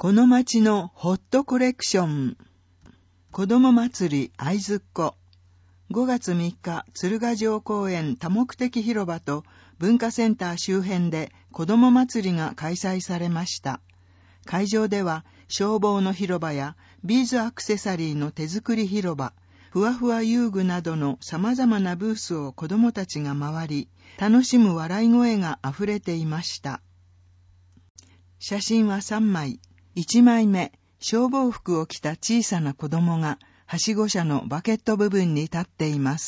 この町のホットコレクション。子ども祭り会津っ子。5月3日、鶴ヶ城公園多目的広場と文化センター周辺で子ども祭りが開催されました。会場では消防の広場やビーズアクセサリーの手作り広場、ふわふわ遊具などの様々なブースを子どもたちが回り、楽しむ笑い声があふれていました。写真は3枚。1枚目、消防服を着た小さな子供がはしご車のバケット部分に立っています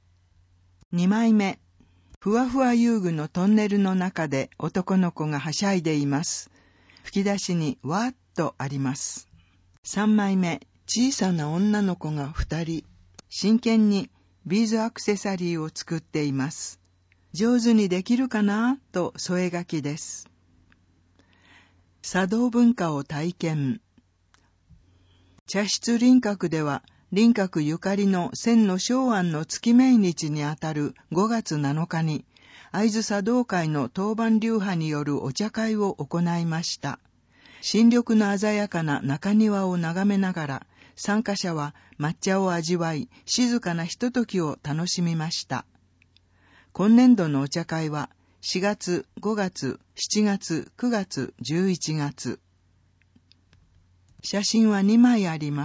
。2枚目、ふわふわ遊具のトンネルの中で男の子がはしゃいでいます。吹き出しにわーっとあります。3枚目、小さな女の子が2人、真剣にビーズアクセサリーを作っています。上手にできるかなと添え書きです。茶道文化を体験。茶室輪郭では、輪郭ゆかりの千の正安の月命日にあたる5月7日に、会津茶道会の当番流派によるお茶会を行いました。新緑の鮮やかな中庭を眺めながら、参加者は抹茶を味わい、静かなひとときを楽しみました。今年度のお茶会は、4月、5月、7月、9月、11月。写真は2枚あります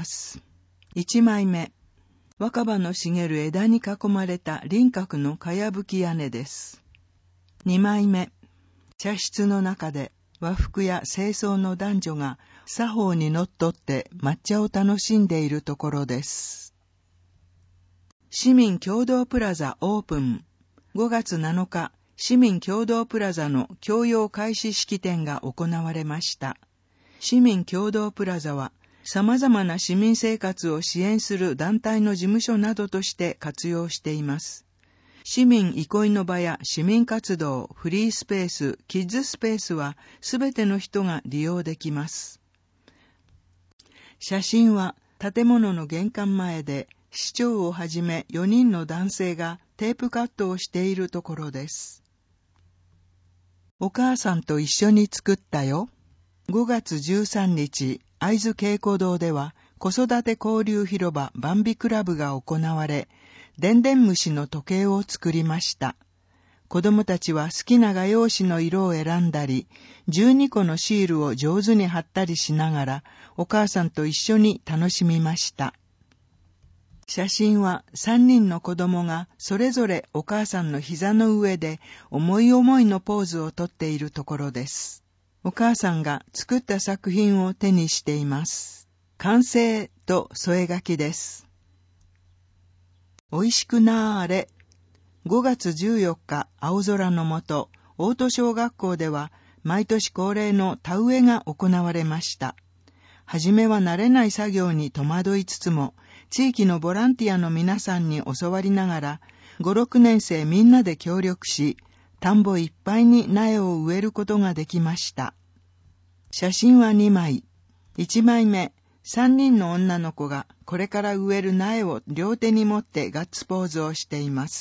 。1枚目、若葉の茂る枝に囲まれた輪郭のかやぶき屋根です。2枚目、茶室の中で和服や清掃の男女が作法にのっとって抹茶を楽しんでいるところです。市民共同プラザオープン。5月7日、市民共同プラザの供用開始式典が行われました。市民共同プラザは、様々な市民生活を支援する団体の事務所などとして活用しています。市民憩いの場や市民活動、フリースペース、キッズスペースはすべての人が利用できます。写真は建物の玄関前で市長をはじめ4人の男性がテープカットをしているところです。お母さんと一緒に作ったよ。5月13日、会津稽古堂では子育て交流広場バンビクラブが行われ、でんでん虫の時計を作りました。子供たちは好きな画用紙の色を選んだり、12個のシールを上手に貼ったりしながら、お母さんと一緒に楽しみました。写真は3人の子供がそれぞれお母さんの膝の上で思い思いのポーズをとっているところです。お母さんが作った作品を手にしています。完成と添え書きです。おいしくなーれ。5月14日、青空の下、大戸小学校では毎年恒例の田植えが行われました。はじめは慣れない作業に戸惑いつつも、地域のボランティアの皆さんに教わりながら、5、6年生みんなで協力し、田んぼいっぱいに苗を植えることができました。写真は2枚。1枚目、3人の女の子がこれから植える苗を両手に持ってガッツポーズをしています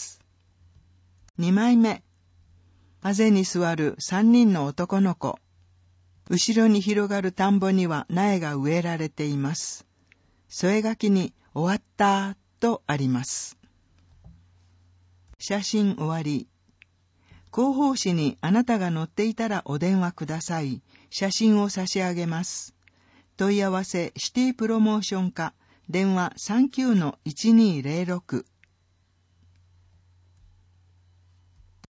。2枚目、あぜに座る3人の男の子。後ろに広がる田んぼには苗が植えられています。添え書きに終わったとあります。写真終わり。広報誌にあなたが載っていたらお電話ください。写真を差し上げます。問い合わせシティプロモーション課、電話39-1206